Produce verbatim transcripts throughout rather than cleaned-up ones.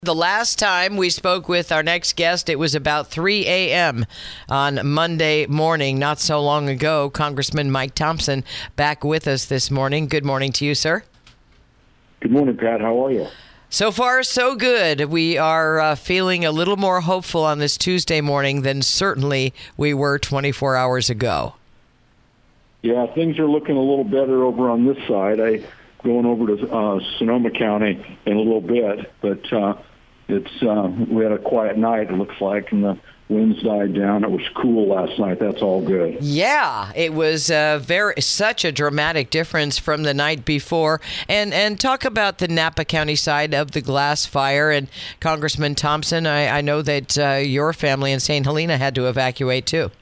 The last time we spoke with our next guest, it was about three a.m. on Monday morning, not so long ago. Congressman Mike Thompson back with us this morning. Good morning to you, sir. Good morning, Pat. How are you? So far, so good. We are uh, feeling a little more hopeful on this Tuesday morning than certainly we were twenty-four hours ago. Yeah, things are looking a little better over on this side. I going over to uh, Sonoma County in a little bit, but uh, it's uh, we had a quiet night, it looks like, and the winds died down. It was cool last night. That's all good. Yeah, it was uh, very such a dramatic difference from the night before. And and talk about the Napa County side of the Glass Fire. And Congressman Thompson, I, I know that uh, your family in Saint Helena had to evacuate too.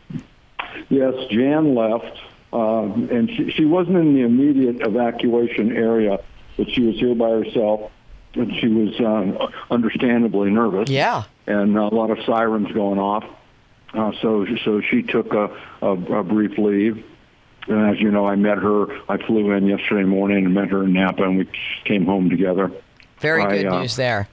Yes, Jan left, uh, and she, she wasn't in the immediate evacuation area, but she was here by herself, and she was uh, understandably nervous. Yeah. And a lot of sirens going off. Uh, so so she took a, a, a brief leave. And as you know, I met her. I flew in yesterday morning and met her in Napa, and we came home together. Very I, good uh, news there.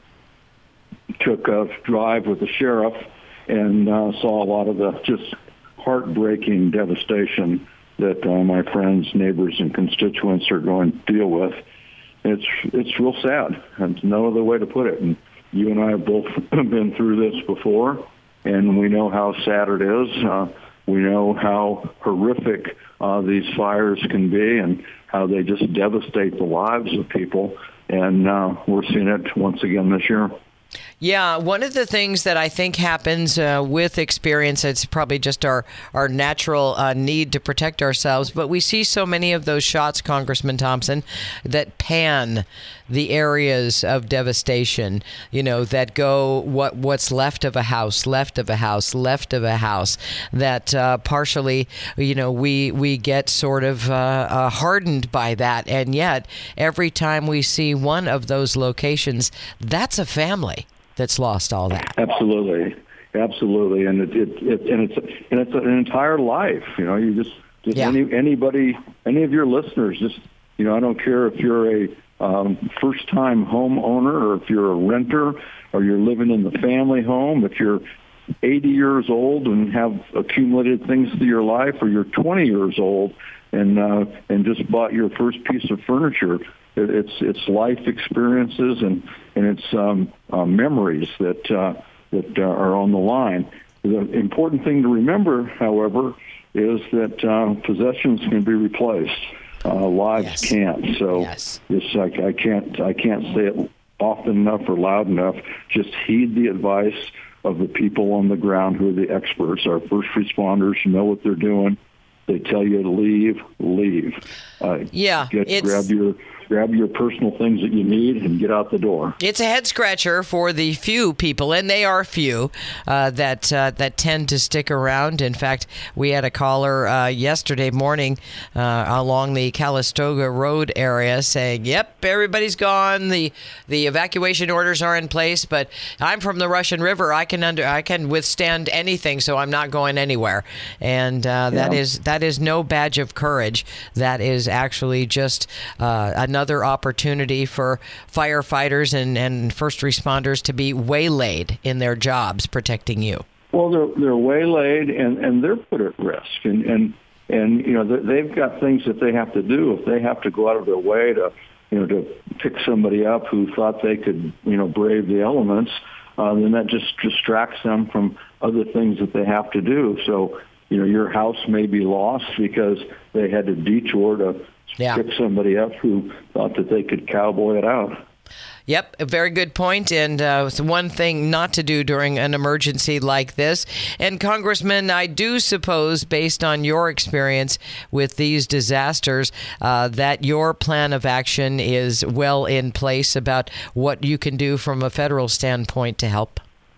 Took a drive with the sheriff and uh, saw a lot of the just heartbreaking devastation that uh, my friends, neighbors, and constituents are going to deal with. It's it's real sad. There's no other way to put it. And you and I have both been through this before, and we know how sad it is. Uh, we know how horrific uh, these fires can be and how they just devastate the lives of people. And uh, we're seeing it once again this year. Yeah, one of the things that I think happens uh, with experience, it's probably just our, our natural uh, need to protect ourselves, but we see so many of those shots, Congressman Thompson, that pan the areas of devastation, you know, that go what what's left of a house, left of a house, left of a house, that uh, partially, you know, we, we get sort of uh, uh, hardened by that, and yet every time we see one of those locations, that's a family that's lost all that. Absolutely, absolutely, and it, it, it and it's and it's an entire life. You know, you just, just yeah. any anybody, any of your listeners, just you know, I don't care if you're a um, first-time homeowner or if you're a renter or you're living in the family home, if you're eighty years old and have accumulated things through your life, or you're twenty years old and uh, and just bought your first piece of furniture. It's it's life experiences and and it's um, uh, memories that uh, that uh, are on the line. The important thing to remember, however, is that uh, possessions can be replaced. Uh, lives yes. can't. So yes. this I, I can't I can't say it often enough or loud enough. Just heed the advice of the people on the ground who are the experts. Our first responders know what they're doing. They tell you to leave, leave. Uh, yeah, get, it's... grab your grab your personal things that you need and get out the door. It's a head scratcher for the few people, and they are few, uh, that uh, that tend to stick around. In fact, we had a caller uh, yesterday morning uh, along the Calistoga Road area saying, "Yep, everybody's gone. the The evacuation orders are in place, but I'm from the Russian River. I can under I can withstand anything, so I'm not going anywhere." And uh, that yeah. is that is no badge of courage. That is actually just uh, another. Another opportunity for firefighters and, and first responders to be waylaid in their jobs protecting you. Well, they're they're waylaid and, and they're put at risk, and and and you know they've got things that they have to do. If they have to go out of their way to you know to pick somebody up who thought they could you know brave the elements, uh, then that just distracts them from other things that they have to do. So you know your house may be lost because they had to detour to Yeah. pick somebody up who thought that they could cowboy it out. Yep, a very good point, and uh, it's one thing not to do during an emergency like this. And Congressman, I do suppose, based on your experience with these disasters, uh, that your plan of action is well in place about what you can do from a federal standpoint to help.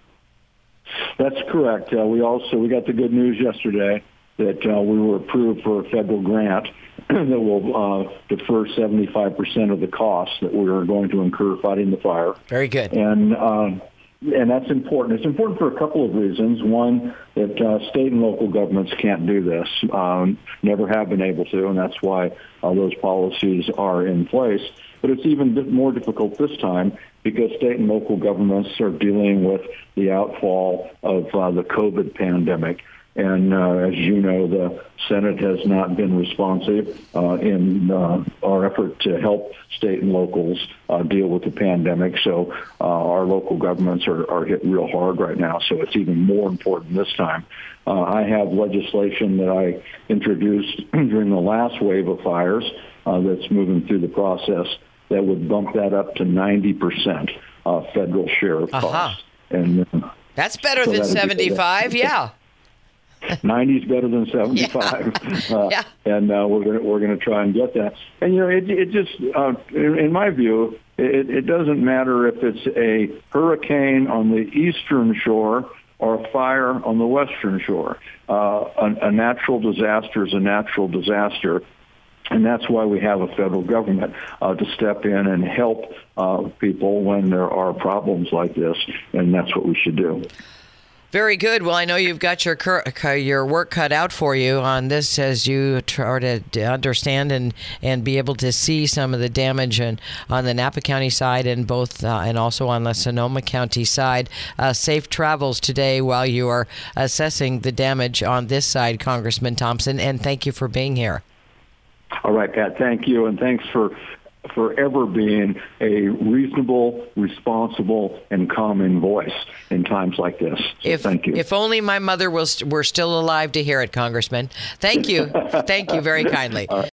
That's correct. Uh, we also we got the good news yesterday that uh, we were approved for a federal grant that will uh, defer seventy-five percent of the costs that we are going to incur fighting the fire. Very good. And uh, and that's important. It's important for a couple of reasons. One, that uh, state and local governments can't do this, um, never have been able to, and that's why uh, those policies are in place. But it's even more difficult this time because state and local governments are dealing with the outfall of uh, the COVID pandemic. And uh, as you know, the Senate has not been responsive uh, in uh, our effort to help state and locals uh, deal with the pandemic. So uh, our local governments are, are hit real hard right now. So it's even more important this time. Uh, I have legislation that I introduced during the last wave of fires uh, that's moving through the process that would bump that up to ninety percent uh, federal share of uh-huh. costs. And uh, that's better so than seventy-five, yeah. ninety is better than seventy-five, yeah. Uh, yeah. and uh, we're going we're going to try and get that. And you know, it it just, uh, in, in my view, it, it doesn't matter if it's a hurricane on the eastern shore or a fire on the western shore. Uh, a, a natural disaster is a natural disaster. And that's why we have a federal government uh, to step in and help uh, people when there are problems like this, and that's what we should do. Very good. Well, I know you've got your cur- your work cut out for you on this as you try to understand and, and be able to see some of the damage and on the Napa County side and both uh, and also on the Sonoma County side. Uh, safe travels today while you are assessing the damage on this side, Congressman Thompson, and thank you for being here. All right, Pat, thank you, and thanks for forever being a reasonable, responsible, and calming voice in times like this. So if, thank you. If only my mother was were still alive to hear it, Congressman. Thank you. Thank you very kindly.